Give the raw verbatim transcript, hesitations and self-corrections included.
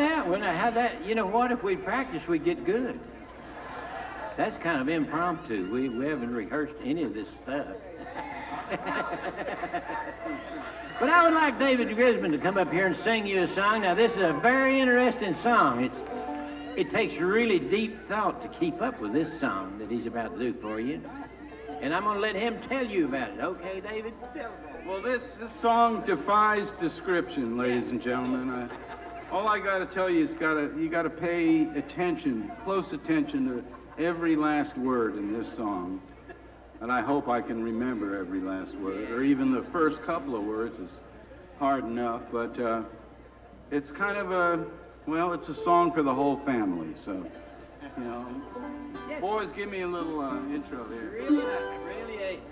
that. Well, now, how that, you know what? If we'd practice, we'd get good. That's kind of impromptu. We, we haven't rehearsed any of this stuff. But I would like David Grisman to come up here and sing you a song. Now, this is a very interesting song. It's, it takes really deep thought to keep up with this song that he's about to do for you. And I'm going to let him tell you about it. Okay, David? Well, this, this song defies description, ladies and gentlemen. I, all I got to tell you is gotta, you got to pay attention, close attention to every last word in this song. And I hope I can remember every last word, or even the first couple of words is hard enough, but uh, it's kind of a, well, it's a song for the whole family, so, you know. Boys, give me a little uh, intro there. Really, really a